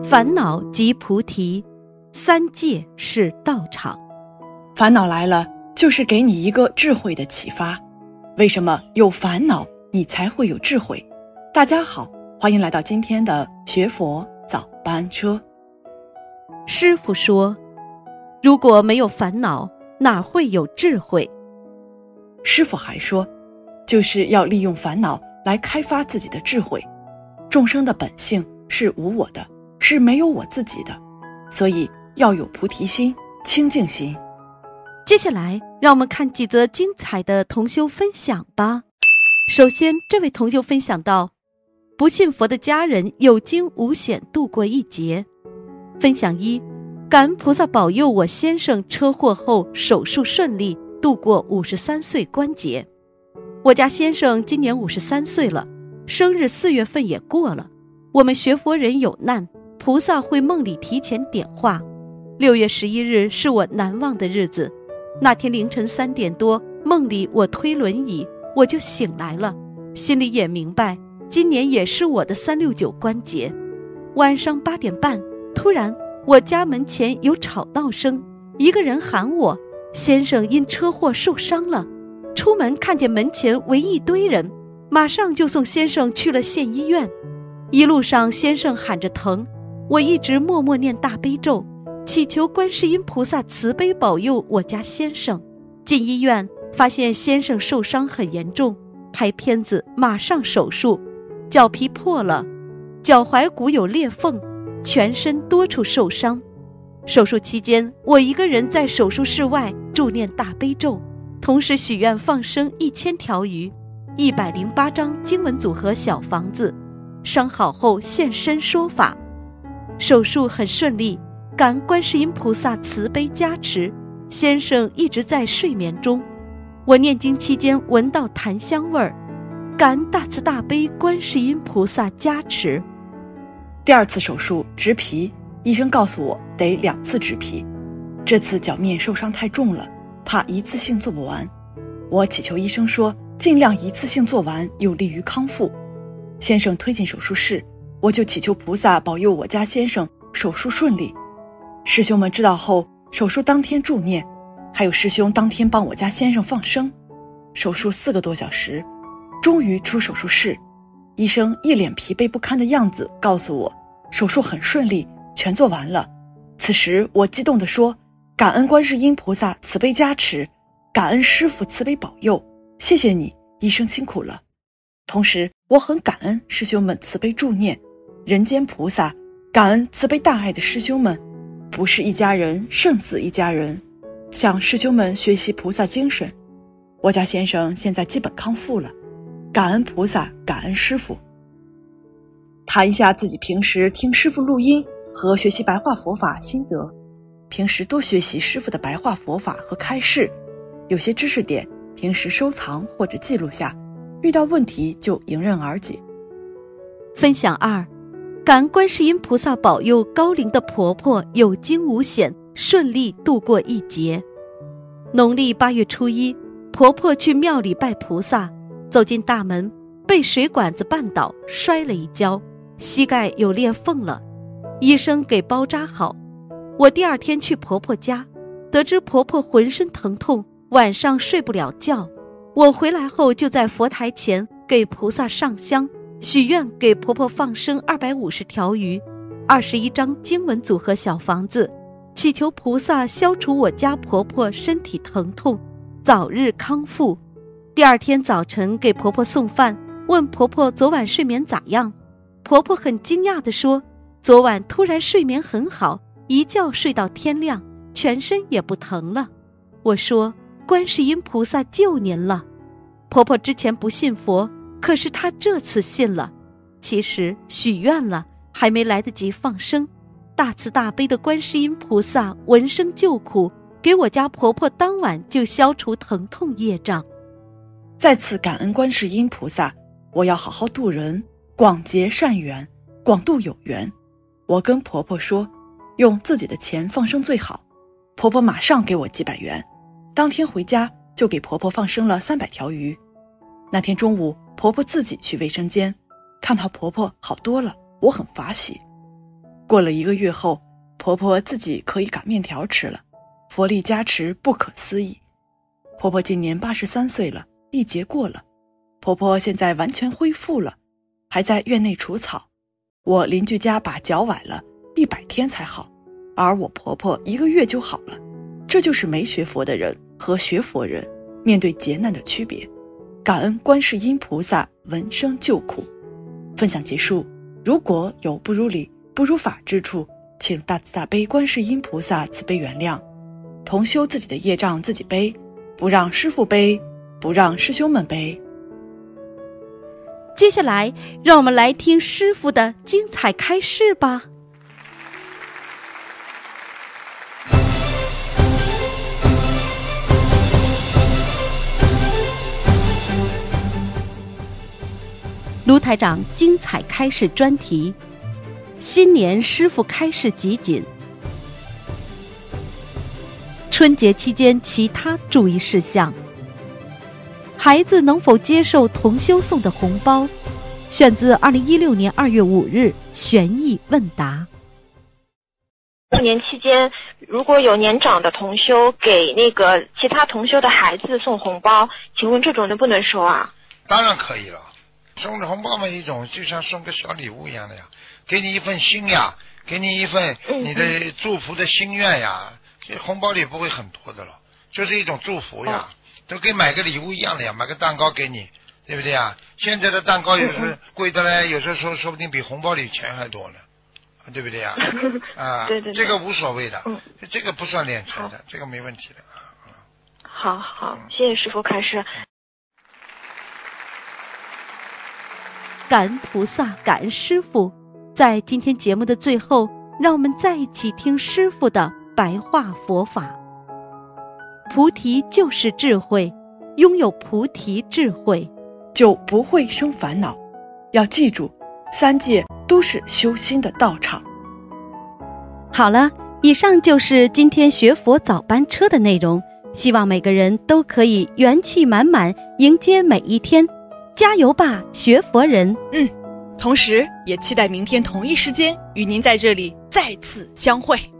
烦恼即菩提，三界是道场。 烦恼来了，就是给你一个智慧的启发。为什么有烦恼，你才会有智慧？大家好，欢迎来到今天的学佛早班车。 师父说，如果没有烦恼，哪会有智慧？ 师父还说，就是要利用烦恼来开发自己的智慧。众生的本性是无我的，是没有我自己的，所以要有菩提心、清净心。 接下来让我们看几则精彩的同修分享吧。首先，这位同修分享到，不信佛的家人有惊无险度过一劫。分享一，感恩菩萨保佑我先生车祸后手术顺利，度过53岁关节。我家先生今年53岁了，生日4月份也过了。我们学佛人有难，菩萨会梦里提前点化。6月11日是我难忘的日子。那天凌晨3点多，梦里我推轮椅，我就醒来了，心里也明白，今年也是我的369关节。晚上8点半，突然我家门前有吵闹声，一个人喊我，先生因车祸受伤了。出门看见门前围一堆人，马上就送先生去了县医院。一路上先生喊着疼，我一直默默念大悲咒，祈求观世音菩萨慈悲保佑我家先生。进医院发现先生受伤很严重，拍片子马上手术，脚皮破了，脚踝骨有裂缝，全身多处受伤。手术期间，我一个人在手术室外助念大悲咒，同时许愿放生1000条鱼，108张经文组合小房子。伤好后现身说法，手术很顺利，感观世音菩萨慈悲加持，先生一直在睡眠中。我念经期间闻到檀香味儿，感大慈大悲观世音菩萨加持。 第二次手术植皮，医生告诉我得2次植皮，这次脚面受伤太重了，怕一次性做不完。我祈求医生说，尽量一次性做完，有利于康复。先生推进手术室，我就祈求菩萨保佑我家先生手术顺利。师兄们知道后，手术当天助念，还有师兄当天帮我家先生放生。手术4个多小时，终于出手术室，医生一脸疲惫不堪的样子，告诉我手术很顺利，全做完了。此时我激动地说，感恩观世音菩萨慈悲加持，感恩师父慈悲保佑，谢谢你，医生辛苦了。同时我很感恩师兄们慈悲助念，人间菩萨，感恩慈悲大爱的师兄们，不是一家人胜似一家人，向师兄们学习菩萨精神。我家先生现在基本康复了，感恩菩萨，感恩师父。谈一下自己平时听师父录音和学习白话佛法心得。平时多学习师父的白话佛法和开示，有些知识点平时收藏或者记录下，遇到问题就迎刃而解。 分享2，感观世音菩萨保佑高龄的婆婆有惊无险，顺利度过一劫。农历8月初1，婆婆去庙里拜菩萨，走进大门，被水管子绊倒，摔了一跤，膝盖有裂缝了，医生给包扎好。我第2天去婆婆家，得知婆婆浑身疼痛，晚上睡不了觉。我回来后就在佛台前给菩萨上香，许愿给婆婆放生250条鱼，21张经文组合小房子，祈求菩萨消除我家婆婆身体疼痛，早日康复。第2天早晨给婆婆送饭，问婆婆昨晚睡眠咋样。婆婆很惊讶地说，昨晚突然睡眠很好，一觉睡到天亮，全身也不疼了。我说，观世音菩萨救您了。婆婆之前不信佛，可是她这次信了。其实许愿了，还没来得及放生，大慈大悲的观世音菩萨闻声救苦，给我家婆婆当晚就消除疼痛业障。 再次感恩观世音菩萨，我要好好度人，广结善缘，广度有缘。我跟婆婆说，用自己的钱放生最好。婆婆马上给我几百元，当天回家就给婆婆放生了300条鱼。那天中午，婆婆自己去卫生间，看到婆婆好多了，我很法喜。 过了1个月后，婆婆自己可以擀面条吃了，佛力加持不可思议。婆婆今年83岁了，历劫过了，婆婆现在完全恢复了，还在院内除草。我邻居家把脚崴了，100天才好，而我婆婆1个月就好了。这就是没学佛的人和学佛人面对劫难的区别。感恩观世音菩萨闻声救苦。分享结束，如果有不如理、不如法之处，请大慈大悲观世音菩萨慈悲原谅。同修自己的业障自己背，不让师父背，不让师兄们背。 接下来，让我们来听师父的精彩开示吧。卢台长精彩开示专题：新年师父开示集锦，春节期间其他注意事项。孩子能否接受同修送的红包？选自2016年2月5日悬疑问答。 过年期间，如果有年长的同修给那个其他同修的孩子送红包，请问这种能不能收啊？ 当然可以了，送的红包嘛，一种就像送个小礼物一样的呀，给你一份心呀，给你一份你的祝福的心愿呀，这红包里不会很多的了，就是一种祝福呀。都跟买个礼物一样的呀，买个蛋糕给你，对不对呀？现在的蛋糕有时贵的嘞，有时候说不定比红包里钱还多呢，对不对呀？啊， 对， 这个无所谓的，这个不算敛财的，这个没问题的。 好，谢谢师父开示。 感恩菩萨，感恩师父。在今天节目的最后，让我们再一起听师父的白话佛法。菩提就是智慧，拥有菩提智慧， 就不会生烦恼。要记住，3界都是修心的道场。 好了，以上就是今天学佛早班车的内容，希望每个人都可以元气满满迎接每一天，加油吧，学佛人！ 同时也期待明天同一时间与您在这里再次相会。